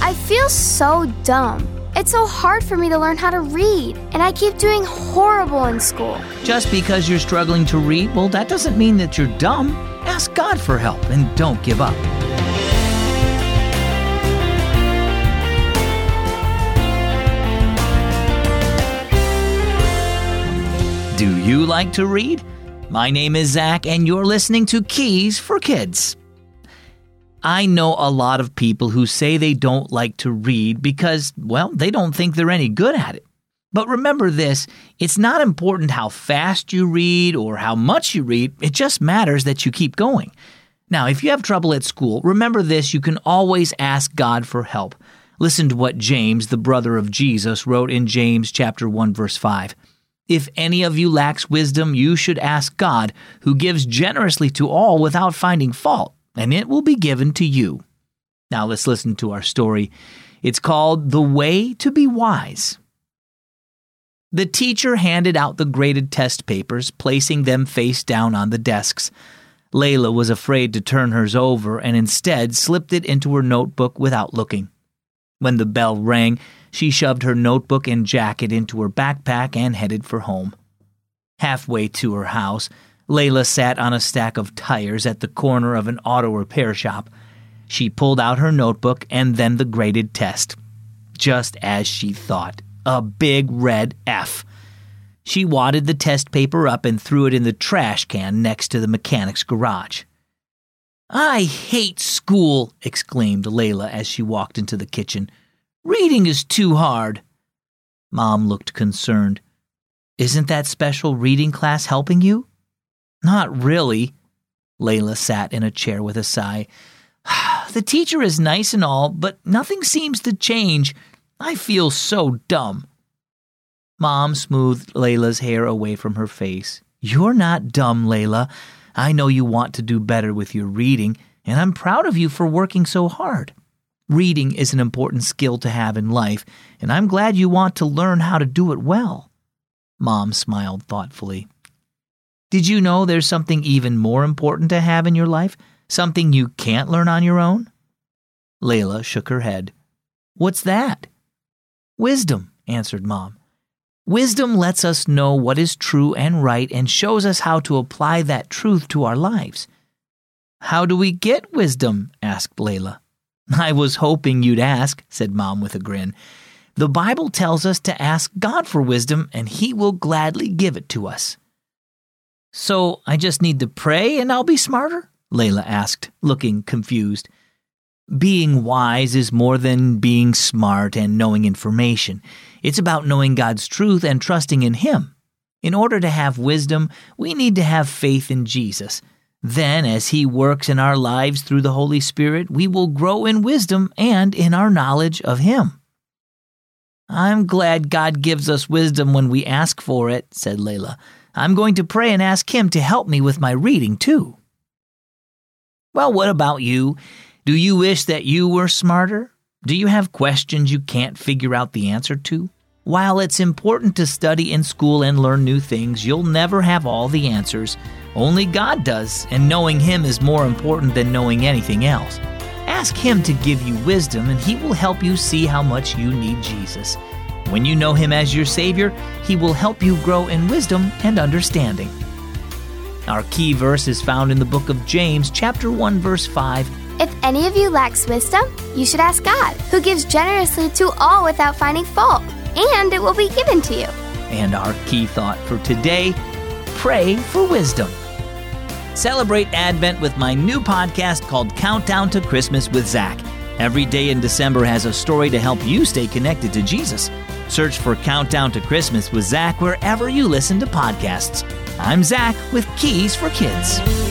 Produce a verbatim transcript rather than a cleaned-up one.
I feel so dumb. It's so hard for me to learn how to read, and I keep doing horrible in school. Just because you're struggling to read, well, that doesn't mean that you're dumb. Ask God for help and don't give up. Do you like to read? My name is Zach, and you're listening to Keys for Kids. I know a lot of people who say they don't like to read because, well, they don't think they're any good at it. But remember this, it's not important how fast you read or how much you read, it just matters that you keep going. Now, if you have trouble at school, remember this, you can always ask God for help. Listen to what James, the brother of Jesus, wrote in James chapter one, verse five. If any of you lacks wisdom, you should ask God, who gives generously to all without finding fault, and it will be given to you. Now let's listen to our story. It's called The Way to Be Wise. The teacher handed out the graded test papers, placing them face down on the desks. Layla was afraid to turn hers over and instead slipped it into her notebook without looking. When the bell rang, she shoved her notebook and jacket into her backpack and headed for home. Halfway to her house, Layla sat on a stack of tires at the corner of an auto repair shop. She pulled out her notebook and then the graded test. Just as she thought, a big red F. She wadded the test paper up and threw it in the trash can next to the mechanic's garage. "I hate school," exclaimed Layla as she walked into the kitchen. "Reading is too hard." Mom looked concerned. "Isn't that special reading class helping you?" "Not really." Layla sat in a chair with a sigh. "The teacher is nice and all, but nothing seems to change. I feel so dumb." Mom smoothed Layla's hair away from her face. "You're not dumb, Layla. I know you want to do better with your reading, and I'm proud of you for working so hard. Reading is an important skill to have in life, and I'm glad you want to learn how to do it well." Mom smiled thoughtfully. "Did you know there's something even more important to have in your life? Something you can't learn on your own?" Layla shook her head. "What's that?" "Wisdom," answered Mom. "Wisdom lets us know what is true and right and shows us how to apply that truth to our lives." "How do we get wisdom?" asked Layla. "I was hoping you'd ask," said Mom with a grin. "The Bible tells us to ask God for wisdom, and He will gladly give it to us." "So I just need to pray and I'll be smarter?" Layla asked, looking confused. Being wise is more than being smart and knowing information. It's about knowing God's truth and trusting in Him. In order to have wisdom, we need to have faith in Jesus. Then, as He works in our lives through the Holy Spirit, we will grow in wisdom and in our knowledge of Him. "I'm glad God gives us wisdom when we ask for it," said Layla. "I'm going to pray and ask Him to help me with my reading, too." Well, what about you? Do you wish that you were smarter? Do you have questions you can't figure out the answer to? While it's important to study in school and learn new things, you'll never have all the answers. Only God does, and knowing Him is more important than knowing anything else. Ask Him to give you wisdom, and He will help you see how much you need Jesus. When you know Him as your Savior, He will help you grow in wisdom and understanding. Our key verse is found in the book of James, chapter one, verse five. If any of you lacks wisdom, you should ask God, who gives generously to all without finding fault, and it will be given to you. And our key thought for today, pray for wisdom. Celebrate Advent with my new podcast called Countdown to Christmas with Zach. Every day in December has a story to help you stay connected to Jesus. Search for Countdown to Christmas with Zach wherever you listen to podcasts. I'm Zach with Keys for Kids.